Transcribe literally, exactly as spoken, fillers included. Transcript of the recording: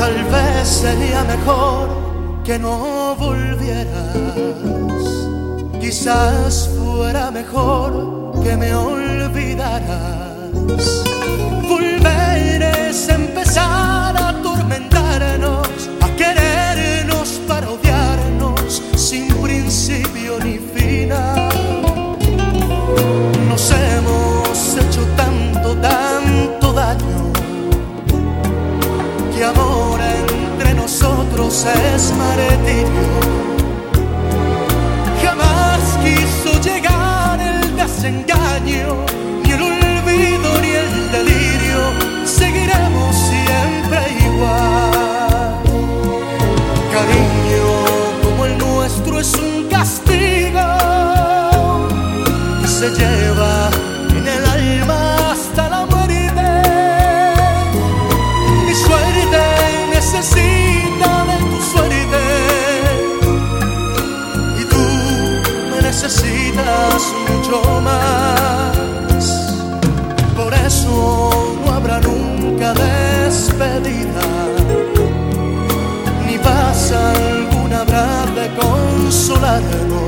Tal vez sería mejor que no volvieras. Quizás fuera mejor que me olvidaras. Volver es empezar a atormentarnos, a querernos para odiarnos sin principio ni final. Nos hemos hecho tanto, tanto daño, que amor entre nosotros es martirio. Jamás quiso llegar el desengaño, ni el olvido ni el delirio. Seguiremos siempre igual. Cariño como el nuestro es un castigo que se lleva en el alma hasta la muerte. Mi suerte necesita de tu suerte, y tú me necesitas mucho más. Por eso no habrá nunca despedida, ni paz alguna habrá de consolarnos.